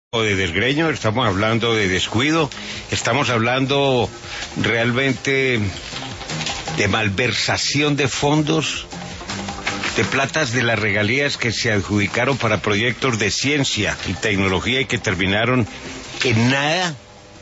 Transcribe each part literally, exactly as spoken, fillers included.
De desgreño, estamos hablando de descuido, estamos hablando realmente de malversación de fondos, de platas de las regalías que se adjudicaron para proyectos de ciencia y tecnología y que terminaron en nada,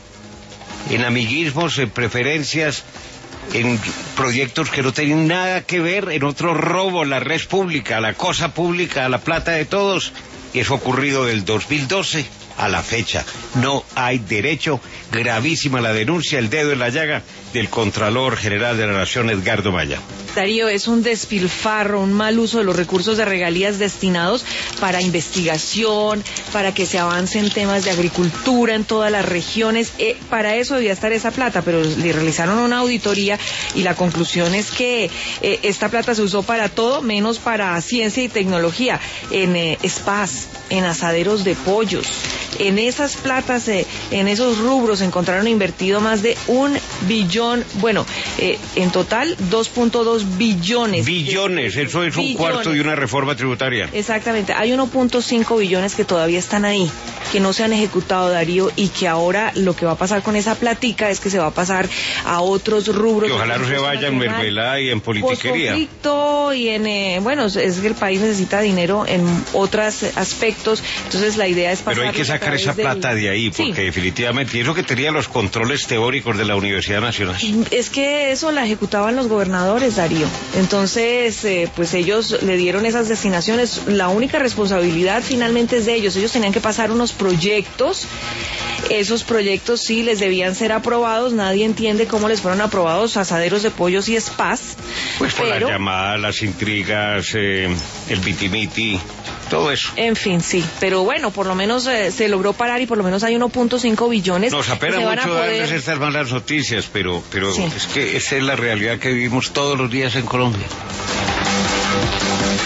en amiguismos, en preferencias, en proyectos que no tienen nada que ver, en otro robo a la red pública, a la cosa pública, a la plata de todos. Y eso ha ocurrido del dos mil doce a la fecha. No hay derecho, gravísima la denuncia, el dedo en la llaga del Contralor General de la Nación, Edgardo Maya. Darío, es un despilfarro, un mal uso de los recursos de regalías destinados para investigación, para que se avance en temas de agricultura en todas las regiones. Eh, para eso debía estar esa plata, pero le realizaron una auditoría y la conclusión es que eh, esta plata se usó para todo menos para ciencia y tecnología, en eh, spas, en asaderos de pollos. En esas platas, eh, en esos rubros, encontraron invertido más de un billón, bueno, eh, en total dos punto dos billones. Billones, que, eso es billones. Un cuarto de una reforma tributaria. Exactamente, hay uno punto cinco billones que todavía están ahí, que no se han ejecutado, Darío, y que ahora lo que va a pasar con esa platica es que se va a pasar a otros rubros. Que ojalá no se vaya en mermelada y en politiquería. Conflicto y en, eh, bueno, es que el país necesita dinero en otros aspectos, entonces la idea es pasar. Pero hay que sacar esa plata del... de ahí, porque sí, definitivamente, y eso que tenía los controles teóricos de la Universidad Nacional. Es que eso la ejecutaban los gobernadores, Darío. Entonces, eh, pues ellos le dieron esas destinaciones. La única responsabilidad finalmente es de ellos. Ellos tenían que pasar unos proyectos. Esos proyectos sí les debían ser aprobados. Nadie entiende cómo les fueron aprobados asaderos de pollos y spas. Pues por pero... las llamadas, las intrigas, eh, el vitimiti, todo eso. En fin, sí. Pero bueno, por lo menos eh, se logró parar y por lo menos hay uno punto cinco billones. Nos apena mucho poder... darles estas malas noticias, pero, pero sí. Es que esa es la realidad que vivimos todos los días en Colombia.